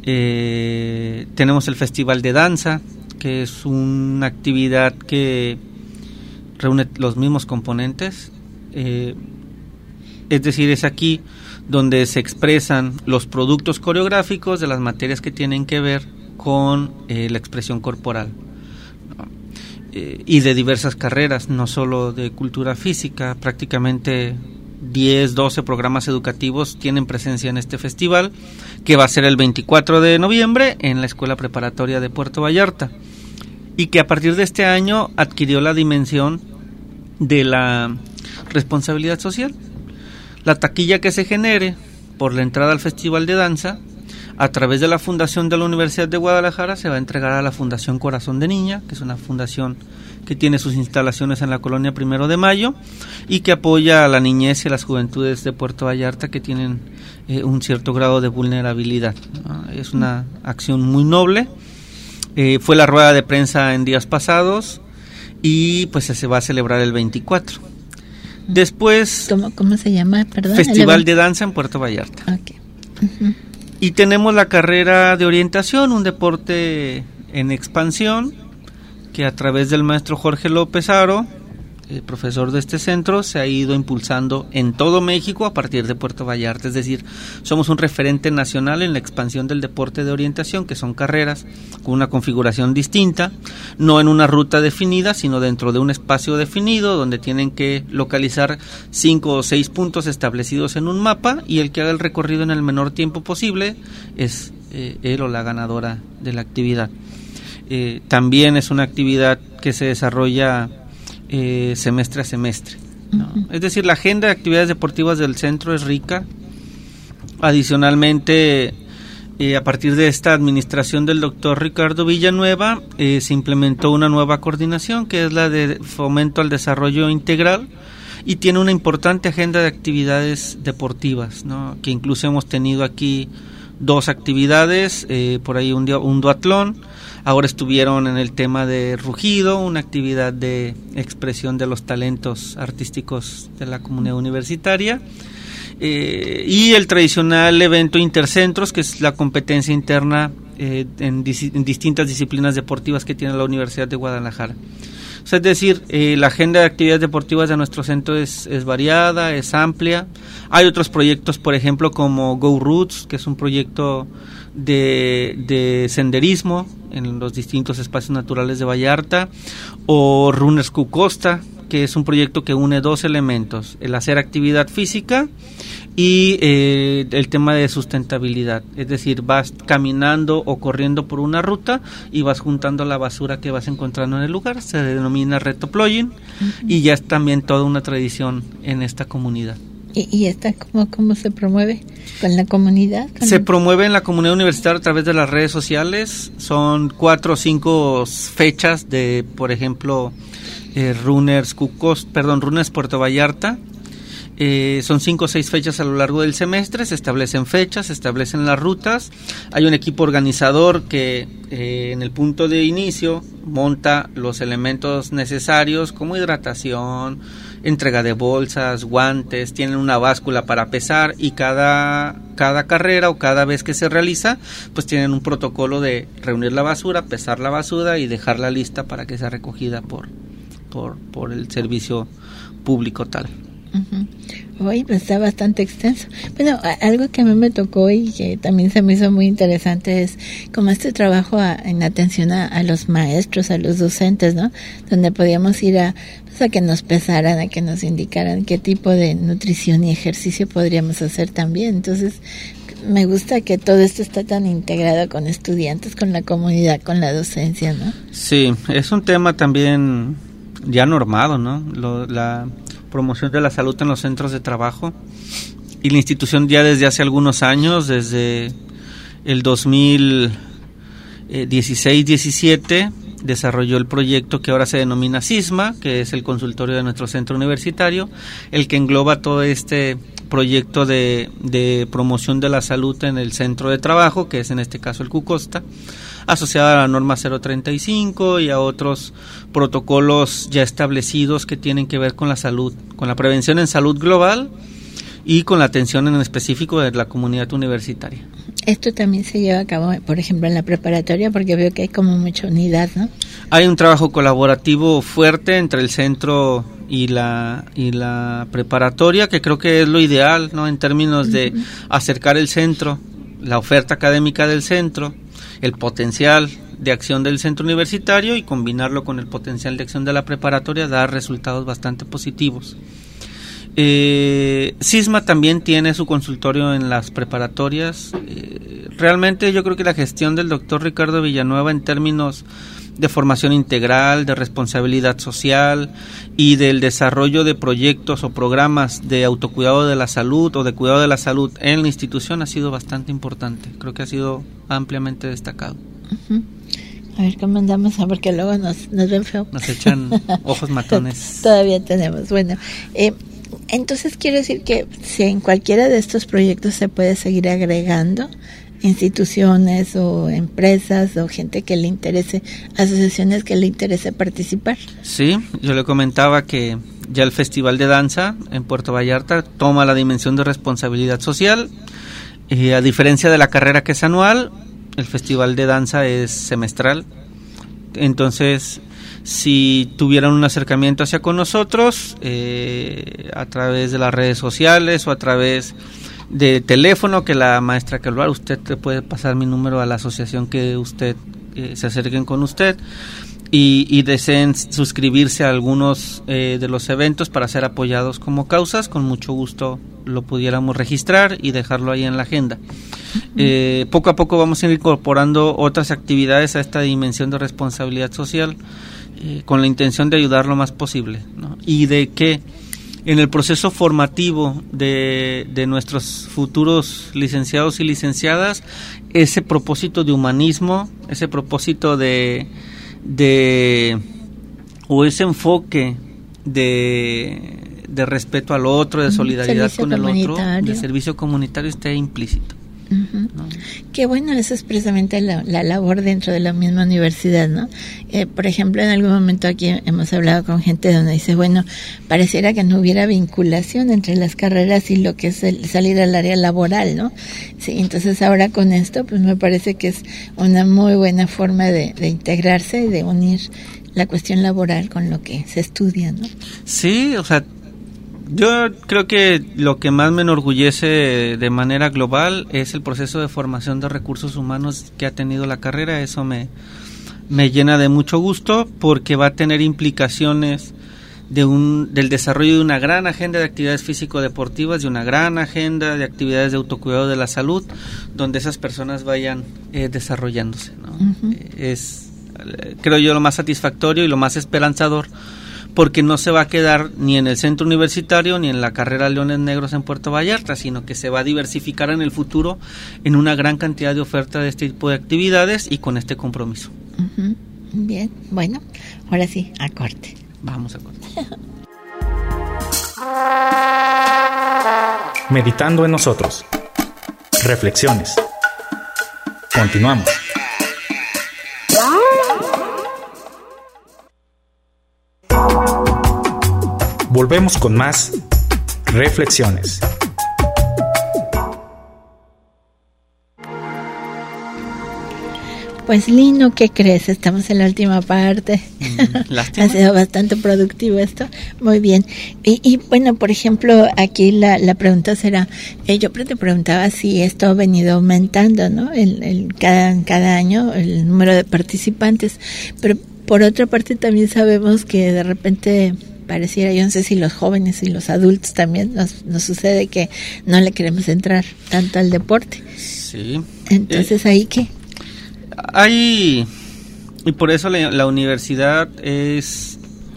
eh, tenemos el Festival de Danza, que es una actividad que reúne los mismos componentes, eh, es decir, es aquí donde se expresan los productos coreográficos de las materias que tienen que ver con eh, la expresión corporal, ¿no? eh, y de diversas carreras, no solo de cultura física. Prácticamente diez, doce programas educativos tienen presencia en este festival, que va a ser el veinticuatro de noviembre en la Escuela Preparatoria de Puerto Vallarta, y que a partir de este año adquirió la dimensión de la responsabilidad social. La taquilla que se genere por la entrada al Festival de Danza, a través de la Fundación de la Universidad de Guadalajara, se va a entregar a la Fundación Corazón de Niña, que es una fundación que tiene sus instalaciones en la colonia Primero de Mayo y que apoya a la niñez y a las juventudes de Puerto Vallarta que tienen eh, un cierto grado de vulnerabilidad, ¿no? Es una acción muy noble. Eh, fue la rueda de prensa en días pasados y pues se va a celebrar el veinticuatro. Después, ¿Cómo, cómo se llama? Perdón, Festival de Danza en Puerto Vallarta. Okay. Uh-huh. Y tenemos la carrera de orientación, un deporte en expansión, que a través del maestro Jorge López Aro eh, profesor de este centro, se ha ido impulsando en todo México a partir de Puerto Vallarta. Es decir, somos un referente nacional en la expansión del deporte de orientación, que son carreras con una configuración distinta, no en una ruta definida, sino dentro de un espacio definido, donde tienen que localizar cinco o seis puntos establecidos en un mapa, y el que haga el recorrido en el menor tiempo posible es eh, él o la ganadora de la actividad. Eh, también es una actividad que se desarrolla eh, semestre a semestre, ¿no? Uh-huh. Es decir, la agenda de actividades deportivas del centro es rica. Adicionalmente, eh, a partir de esta administración del doctor Ricardo Villanueva, eh, se implementó una nueva coordinación, que es la de fomento al desarrollo integral, y tiene una importante agenda de actividades deportivas, ¿no? Que incluso hemos tenido aquí dos actividades, eh, por ahí un, un duatlón. Ahora estuvieron en el tema de rugido, una actividad de expresión de los talentos artísticos de la comunidad universitaria, eh, y el tradicional evento intercentros, que es la competencia interna eh, en, dis- en distintas disciplinas deportivas que tiene la Universidad de Guadalajara. O sea, es decir, eh, la agenda de actividades deportivas de nuestro centro es, es variada, es amplia. Hay otros proyectos, por ejemplo, como Go Roots, que es un proyecto de, de senderismo en los distintos espacios naturales de Vallarta, o Runners Q Costa, que es un proyecto que une dos elementos: el hacer actividad física y eh, el tema de sustentabilidad. Es decir, vas caminando o corriendo por una ruta y vas juntando la basura que vas encontrando en el lugar. Se denomina retoplogging, uh-huh. Y ya es también toda una tradición en esta comunidad. ¿Y, y esta cómo, cómo se promueve? ¿Con la comunidad? ¿Con se el... promueve en la comunidad universitaria a través de las redes sociales. Son cuatro o cinco fechas de, por ejemplo, eh, Runners Cucos, perdón, Runners Puerto Vallarta. Eh, son cinco o seis fechas a lo largo del semestre. Se establecen fechas, se establecen las rutas. Hay un equipo organizador que eh, en el punto de inicio monta los elementos necesarios, como hidratación, entrega de bolsas, guantes, tienen una báscula para pesar, y cada, cada carrera o cada vez que se realiza, pues tienen un protocolo de reunir la basura, pesar la basura y dejarla lista para que sea recogida por, por, por el servicio público tal. Uh-huh. Hoy pues está bastante extenso. Bueno, algo que a mí me tocó y que también se me hizo muy interesante es como este trabajo a, en atención a, a los maestros, a los docentes, ¿no? Donde podíamos ir a, pues, a que nos pesaran, a que nos indicaran qué tipo de nutrición y ejercicio podríamos hacer también. Entonces, me gusta que todo esto está tan integrado con estudiantes, con la comunidad, con la docencia, ¿no? Sí, es un tema también ya normado, ¿no? Lo, la promoción de la salud en los centros de trabajo, y la institución ya desde hace algunos años, desde el dos mil dieciséis diecisiete, desarrolló el proyecto que ahora se denomina SISMA, que es el consultorio de nuestro centro universitario, el que engloba todo este proyecto de, de promoción de la salud en el centro de trabajo, que es en este caso el Q Costa, asociada a la norma cero treinta y cinco y a otros protocolos ya establecidos que tienen que ver con la salud, con la prevención en salud global y con la atención en específico de la comunidad universitaria. Esto también se lleva a cabo, por ejemplo, en la preparatoria, porque veo que hay como mucha unidad, ¿no? Hay un trabajo colaborativo fuerte entre el centro y la y la preparatoria, que creo que es lo ideal, ¿no? En términos de uh-huh. acercar el centro, la oferta académica del centro, el potencial de acción del centro universitario, y combinarlo con el potencial de acción de la preparatoria da resultados bastante positivos. Eh, SISMA también tiene su consultorio en las preparatorias. Eh, realmente yo creo que la gestión del doctor Ricardo Villanueva en términos de formación integral, de responsabilidad social y del desarrollo de proyectos o programas de autocuidado de la salud o de cuidado de la salud en la institución ha sido bastante importante. Creo que ha sido ampliamente destacado. Uh-huh. A ver cómo andamos, porque luego nos, nos ven feo. Nos echan ojos matones. Todavía tenemos. Bueno, eh, entonces quiero decir que si en cualquiera de estos proyectos se puede seguir agregando instituciones o empresas o gente que le interese, asociaciones que le interese participar. Sí, yo le comentaba que ya el Festival de Danza en Puerto Vallarta toma la dimensión de responsabilidad social. Eh, a diferencia de la carrera, que es anual, el Festival de Danza es semestral. Entonces si tuvieran un acercamiento hacia con nosotros, eh, a través de las redes sociales o a través de teléfono, que la maestra Calvar, usted te puede pasar mi número a la asociación que usted eh, se acerquen con usted y, y deseen suscribirse a algunos eh, de los eventos para ser apoyados como causas, con mucho gusto lo pudiéramos registrar y dejarlo ahí en la agenda. Eh, poco a poco vamos a ir incorporando otras actividades a esta dimensión de responsabilidad social, eh, con la intención de ayudar lo más posible, ¿no? Y de que en el proceso formativo de, de nuestros futuros licenciados y licenciadas, ese propósito de humanismo, ese propósito de, de o ese enfoque de, de respeto al otro, de solidaridad servicio con el otro, de servicio comunitario, esté implícito. Uh-huh. ¿No? Qué bueno, eso es precisamente la, la labor dentro de la misma universidad, ¿no? Eh, por ejemplo, en algún momento aquí hemos hablado con gente donde dice, bueno, pareciera que no hubiera vinculación entre las carreras y lo que es el salir al área laboral, ¿no? Sí, entonces ahora con esto, pues me parece que es una muy buena forma de, de integrarse y de unir la cuestión laboral con lo que se estudia, ¿no? Sí, o sea, yo creo que lo que más me enorgullece de manera global es el proceso de formación de recursos humanos que ha tenido la carrera. Eso me, me llena de mucho gusto, porque va a tener implicaciones de un, del desarrollo de una gran agenda de actividades físico-deportivas, de una gran agenda de actividades de autocuidado de la salud, donde esas personas vayan eh, desarrollándose, ¿no? Uh-huh. Es, creo yo, lo más satisfactorio y lo más esperanzador, porque no se va a quedar ni en el centro universitario ni en la carrera Leones Negros en Puerto Vallarta, sino que se va a diversificar en el futuro en una gran cantidad de oferta de este tipo de actividades y con este compromiso. Uh-huh. Bien, bueno, ahora sí, a corte. Vamos a corte. Meditando en nosotros. Reflexiones. Continuamos. Volvemos con más reflexiones. Pues Lino, ¿qué crees? Estamos en la última parte. Mm, lástima. Ha sido bastante productivo esto. Muy bien. Y, y bueno, por ejemplo, aquí la, la pregunta será, eh, yo te preguntaba si esto ha venido aumentando, ¿no? El, el, cada, cada año el número de participantes. Pero por otra parte también sabemos que de repente pareciera, yo no sé si los jóvenes y los adultos también nos, nos sucede que no le queremos entrar tanto al deporte. Sí. Entonces, eh, ¿ahí qué? Hay, y por eso la, la universidad es,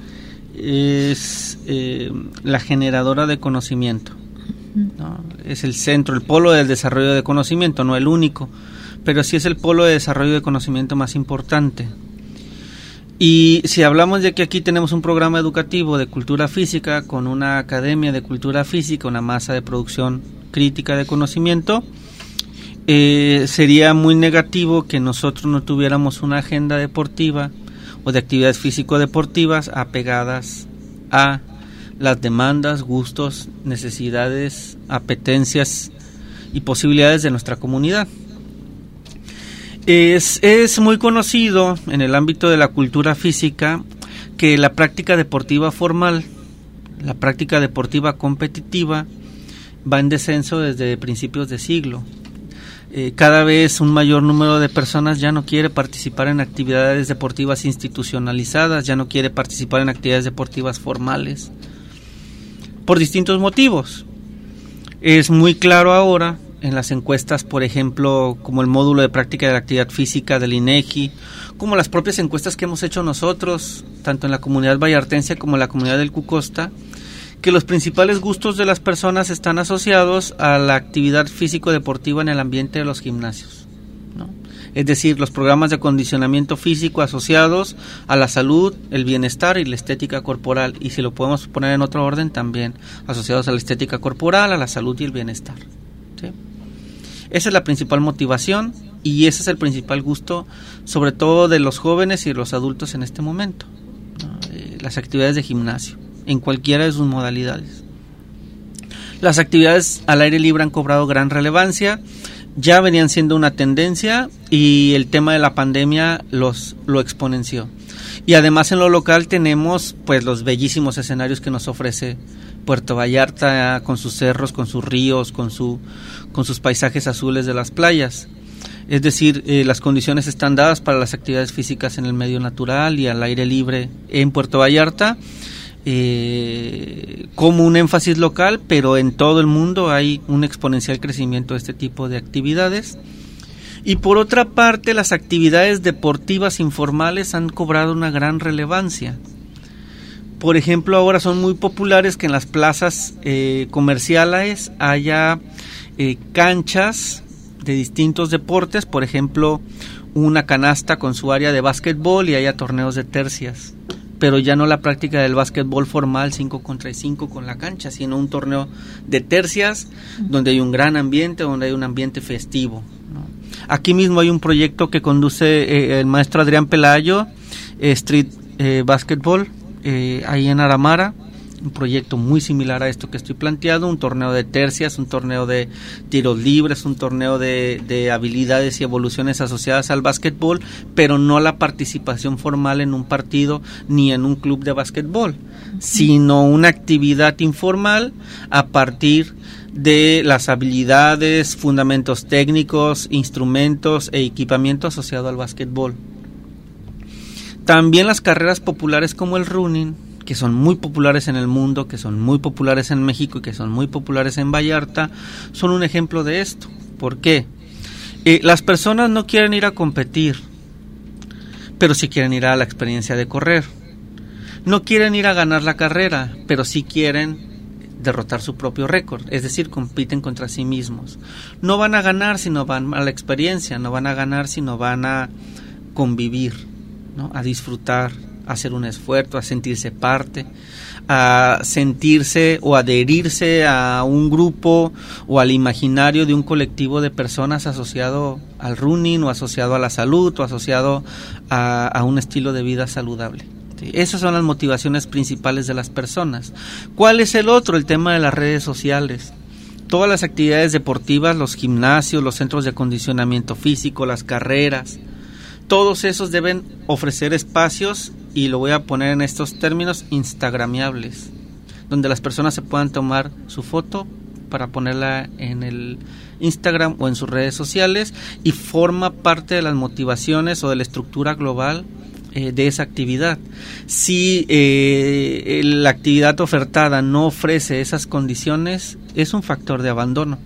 es eh, la generadora de conocimiento, ¿no? Es el centro, el polo del desarrollo de conocimiento, no el único, pero sí es el polo de desarrollo de conocimiento más importante. Y si hablamos de que aquí tenemos un programa educativo de cultura física con una academia de cultura física, una masa de producción crítica de conocimiento, eh, sería muy negativo que nosotros no tuviéramos una agenda deportiva o de actividades físico-deportivas apegadas a las demandas, gustos, necesidades, apetencias y posibilidades de nuestra comunidad. Es, es muy conocido en el ámbito de la cultura física que la práctica deportiva formal, la práctica deportiva competitiva, va en descenso desde principios de siglo. Eh, cada vez un mayor número de personas ya no quiere participar en actividades deportivas institucionalizadas, ya no quiere participar en actividades deportivas formales, por distintos motivos. Es muy claro ahora en las encuestas, por ejemplo, como el módulo de práctica de la actividad física del INEGI, como las propias encuestas que hemos hecho nosotros, tanto en la comunidad vallartense como en la comunidad del Cucosta, que los principales gustos de las personas están asociados a la actividad físico-deportiva en el ambiente de los gimnasios, ¿no? Es decir, los programas de acondicionamiento físico asociados a la salud, el bienestar y la estética corporal, y si lo podemos poner en otro orden también, asociados a la estética corporal, a la salud y el bienestar, ¿sí? Esa es la principal motivación y ese es el principal gusto, sobre todo de los jóvenes y de los adultos en este momento, ¿no? Eh, las actividades de gimnasio, en cualquiera de sus modalidades. Las actividades al aire libre han cobrado gran relevancia, ya venían siendo una tendencia y el tema de la pandemia los lo exponenció. Y además en lo local tenemos pues los bellísimos escenarios que nos ofrece Puerto Vallarta, con sus cerros, con sus ríos, con su con sus paisajes azules de las playas. Es decir, eh, las condiciones están dadas para las actividades físicas en el medio natural y al aire libre en Puerto Vallarta, eh, como un énfasis local, pero en todo el mundo hay un exponencial crecimiento de este tipo de actividades. Y por otra parte, las actividades deportivas informales han cobrado una gran relevancia. Por ejemplo, ahora son muy populares que en las plazas eh, comerciales haya eh, canchas de distintos deportes, por ejemplo, una canasta con su área de básquetbol y haya torneos de tercias, pero ya no la práctica del básquetbol formal cinco contra cinco con la cancha, sino un torneo de tercias donde hay un gran ambiente, donde hay un ambiente festivo, ¿no? Aquí mismo hay un proyecto que conduce eh, el maestro Adrián Pelayo, eh, Street eh, Basketball, eh, ahí en Aramara, un proyecto muy similar a esto que estoy planteando, un torneo de tercias, un torneo de tiros libres, un torneo de, de habilidades y evoluciones asociadas al básquetbol, pero no la participación formal en un partido ni en un club de básquetbol, sino una actividad informal a partir de las habilidades, fundamentos técnicos, instrumentos e equipamiento asociado al básquetbol. También las carreras populares como el running, que son muy populares en el mundo, que son muy populares en México y que son muy populares en Vallarta, son un ejemplo de esto. ¿Por qué? Eh, las personas no quieren ir a competir, pero sí quieren ir a la experiencia de correr. No quieren ir a ganar la carrera, pero sí quieren derrotar su propio récord, es decir, compiten contra sí mismos. No van a ganar si no van a la experiencia, no van a ganar si no van a convivir, ¿no? A disfrutar, a hacer un esfuerzo, a sentirse parte, a sentirse o adherirse a un grupo o al imaginario de un colectivo de personas asociado al running o asociado a la salud o asociado a, a un estilo de vida saludable. ¿Sí? Esas son las motivaciones principales de las personas. ¿Cuál es el otro? El tema de las redes sociales. Todas las actividades deportivas, los gimnasios, los centros de acondicionamiento físico, las carreras, todos esos deben ofrecer espacios, y lo voy a poner en estos términos, instagramiables, donde las personas se puedan tomar su foto para ponerla en el Instagram o en sus redes sociales, y forma parte de las motivaciones o de la estructura global eh, de esa actividad. Si eh, la actividad ofertada no ofrece esas condiciones, es un factor de abandono.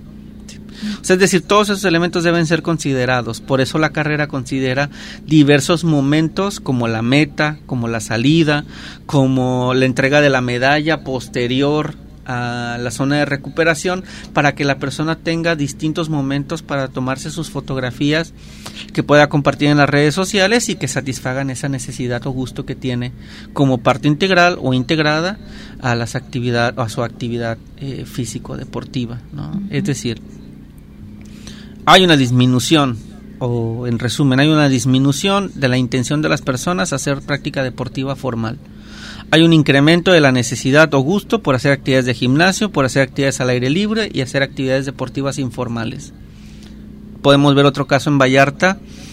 O sea, es decir, todos esos elementos deben ser considerados. Por eso la carrera considera diversos momentos, como la meta, como la salida, como la entrega de la medalla posterior a la zona de recuperación, para que la persona tenga distintos momentos para tomarse sus fotografías que pueda compartir en las redes sociales y que satisfagan esa necesidad o gusto que tiene como parte integral o integrada a las actividad, a su actividad eh, físico-deportiva, ¿no? Uh-huh. Es decir, hay una disminución, o en resumen, hay una disminución de la intención de las personas a hacer práctica deportiva formal. Hay un incremento de la necesidad o gusto por hacer actividades de gimnasio, por hacer actividades al aire libre y hacer actividades deportivas informales. Podemos ver otro caso en Vallarta,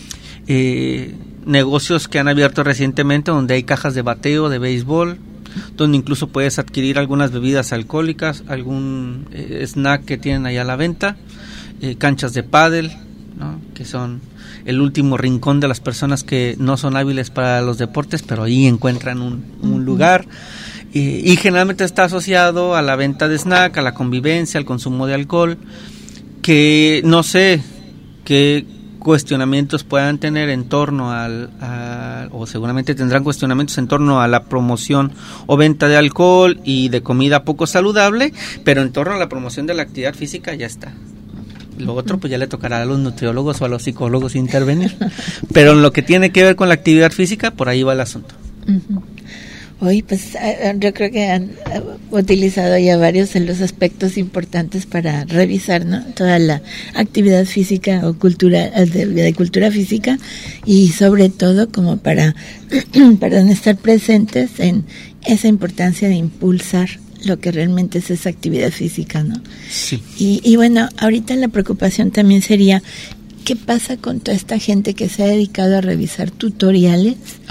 eh, negocios que han abierto recientemente donde hay cajas de bateo, de béisbol, donde incluso puedes adquirir algunas bebidas alcohólicas, algún eh, snack que tienen allá a la venta. Eh, canchas de pádel, ¿no? Que son el último rincón de las personas que no son hábiles para los deportes, pero ahí encuentran un, un lugar, eh, y generalmente está asociado a la venta de snack, a la convivencia, al consumo de alcohol, que no sé qué cuestionamientos puedan tener en torno al, a, o seguramente tendrán cuestionamientos en torno a la promoción o venta de alcohol y de comida poco saludable, pero en torno a la promoción de la actividad física ya está. Lo otro pues ya le tocará a los nutriólogos o a los psicólogos intervenir, pero en lo que tiene que ver con la actividad física, por ahí va el asunto. Uh-huh. Hoy pues yo creo que han utilizado ya varios de los aspectos importantes para revisar, ¿no?, toda la actividad física o cultura de, de cultura física, y sobre todo como para perdón, estar presentes en esa importancia de impulsar lo que realmente es esa actividad física, ¿no? Sí. Y, y bueno, ahorita la preocupación también sería, ¿qué pasa con toda esta gente que se ha dedicado a revisar tutoriales? Ah.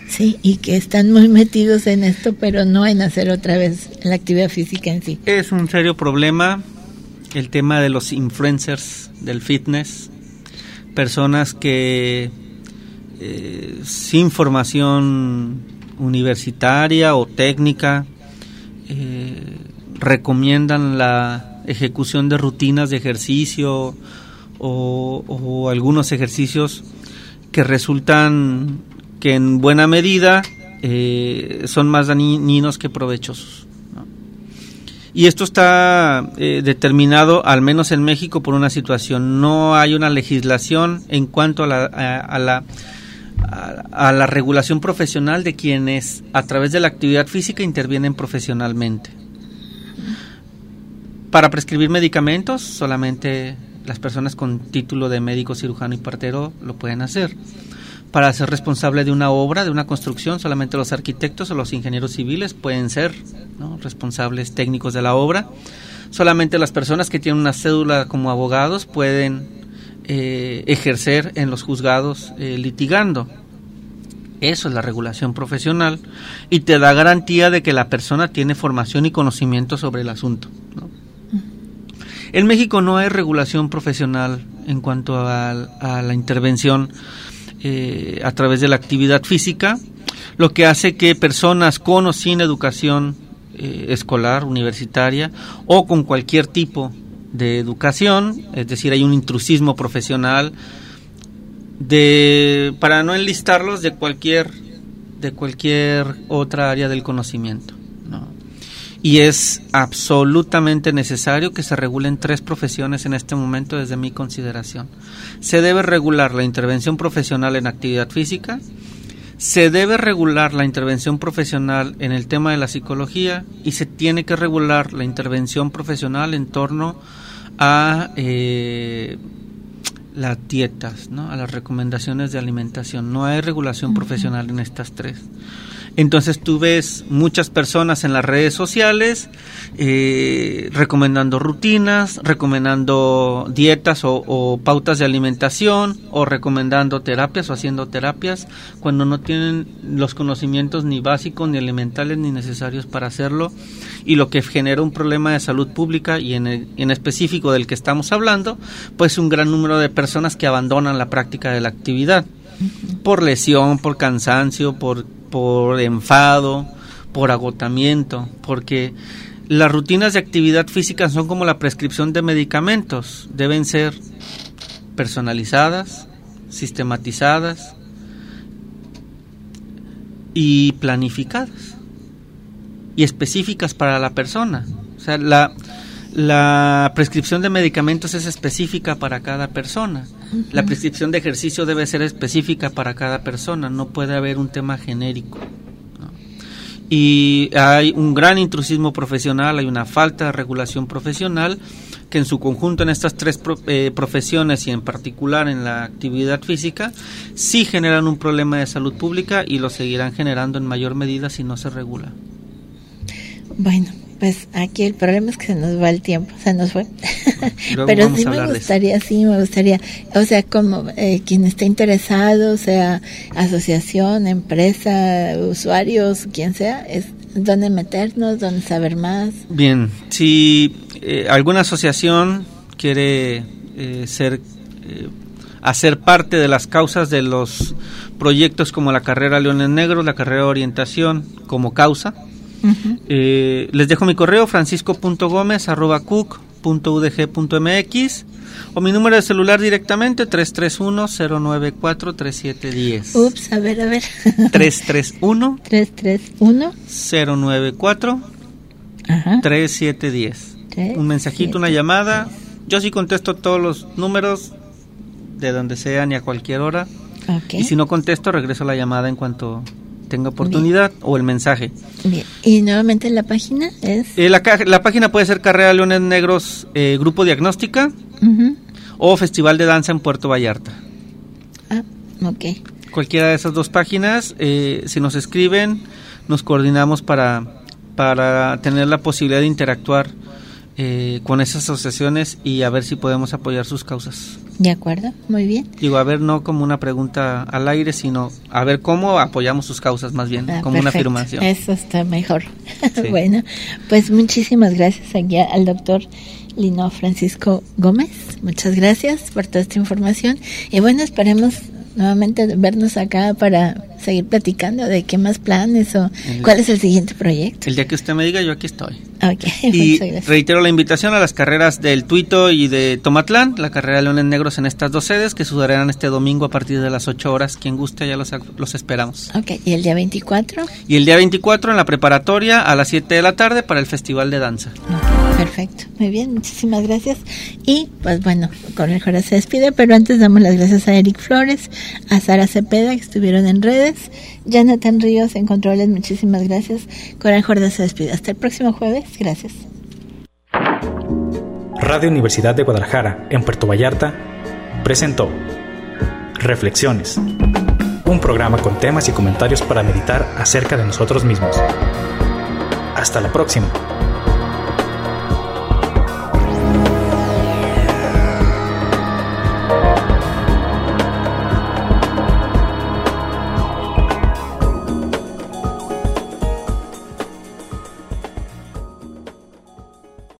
Sí, y que están muy metidos en esto, pero no en hacer otra vez la actividad física en sí. Es un serio problema el tema de los influencers del fitness, personas que eh, sin formación universitaria o técnica eh, recomiendan la ejecución de rutinas de ejercicio o, o algunos ejercicios que resultan que en buena medida eh, son más dañinos que provechosos, ¿no? Y esto está eh, determinado, al menos en México, por una situación. No hay una legislación en cuanto a la, a, a la a, a la regulación profesional de quienes a través de la actividad física intervienen profesionalmente. Para prescribir medicamentos, solamente las personas con título de médico, cirujano y partero lo pueden hacer. Para ser responsable de una obra, de una construcción, solamente los arquitectos o los ingenieros civiles pueden ser, ¿no?, responsables técnicos de la obra. Solamente las personas que tienen una cédula como abogados pueden eh, ejercer en los juzgados eh, litigando. Eso es la regulación profesional y te da garantía de que la persona tiene formación y conocimiento sobre el asunto, ¿no? En México no hay regulación profesional en cuanto a, a la intervención eh, a través de la actividad física, lo que hace que personas con o sin educación eh, escolar, universitaria o con cualquier tipo de educación, es decir, hay un intrusismo profesional de para no enlistarlos de cualquier de cualquier otra área del conocimiento, ¿no? Y es absolutamente necesario que se regulen tres profesiones en este momento desde mi consideración. Se debe regular la intervención profesional en actividad física, se debe regular la intervención profesional en el tema de la psicología y se tiene que regular la intervención profesional en torno a eh, las dietas, ¿no?, a las recomendaciones de alimentación. No hay regulación uh-huh. profesional en estas tres. Entonces tú ves muchas personas en las redes sociales eh, recomendando rutinas, recomendando dietas o, o pautas de alimentación o recomendando terapias o haciendo terapias cuando no tienen los conocimientos ni básicos, ni elementales, ni necesarios para hacerlo, y lo que genera un problema de salud pública y en, el, en específico del que estamos hablando, pues un gran número de personas que abandonan la práctica de la actividad por lesión, por cansancio, por por enfado, por agotamiento, porque las rutinas de actividad física son como la prescripción de medicamentos, deben ser personalizadas, sistematizadas y planificadas y específicas para la persona. O sea, la La prescripción de medicamentos es específica para cada persona. Uh-huh. La prescripción de ejercicio debe ser específica para cada persona. No puede haber un tema genérico, ¿no? Y hay un gran intrusismo profesional, hay una falta de regulación profesional que en su conjunto en estas tres pro, eh, profesiones y en particular en la actividad física sí generan un problema de salud pública y lo seguirán generando en mayor medida si no se regula. Bueno, pues aquí el problema es que se nos va el tiempo, se nos fue. Pero sí me gustaría, sí me gustaría, o sea, como eh, quien esté interesado, sea asociación, empresa, usuarios, quien sea, es dónde meternos, dónde saber más. Bien, si eh, alguna asociación quiere eh, ser eh, hacer parte de las causas de los proyectos como la carrera Leones Negros, la carrera de orientación como causa, Uh-huh. Eh, les dejo mi correo francisco punto gomez arroba cuc punto u d g punto m x o mi número de celular directamente tres tres uno cero nueve cuatro tres siete uno cero. Ups, a ver, a ver. tres tres uno cero nueve cuatro tres siete uno cero. Un mensajito, una llamada. Yo sí contesto todos los números de donde sean y a cualquier hora. Okay. Y si no contesto, regreso la llamada en cuanto tenga oportunidad. Bien. O el mensaje. Bien. Y nuevamente la página es eh, la, la página puede ser Carrera Leones Negros eh, Grupo Diagnóstica uh-huh. o Festival de Danza en Puerto Vallarta. Ah, ok. Cualquiera de esas dos páginas, eh, si nos escriben, nos coordinamos para para tener la posibilidad de interactuar eh, con esas asociaciones y a ver si podemos apoyar sus causas. De acuerdo, muy bien. Digo, a ver, no como una pregunta al aire, sino a ver cómo apoyamos sus causas, más bien, Ah, como perfecto. una afirmación. Eso está mejor. Sí. Bueno, pues muchísimas gracias aquí al doctor Lino Francisco Gómez. Muchas gracias por toda esta información. Y bueno, esperemos nuevamente vernos acá para seguir platicando de qué más planes o El- cuál es el siguiente proyecto. El día que usted me diga, yo aquí estoy. Ok, Y muchas gracias. reitero la invitación a las carreras del Tuito y de Tomatlán, la carrera de Leones Negros en estas dos sedes, que sucederán este domingo a partir de las ocho horas. Quien guste, ya los, los esperamos. Ok, ¿y el día veinticuatro? Y el día veinticuatro en la preparatoria a las siete de la tarde para el Festival de Danza. Ok, perfecto, muy bien, muchísimas gracias. Y pues bueno, Coral Jora se despide, pero antes damos las gracias a Eric Flores, a Sara Cepeda, que estuvieron en redes, Jonathan Ríos en controles, muchísimas gracias. Coral Jora se despide, hasta el próximo jueves, gracias. Radio Universidad de Guadalajara, en Puerto Vallarta, presentó Reflexiones, un programa con temas y comentarios para meditar acerca de nosotros mismos. Hasta la próxima.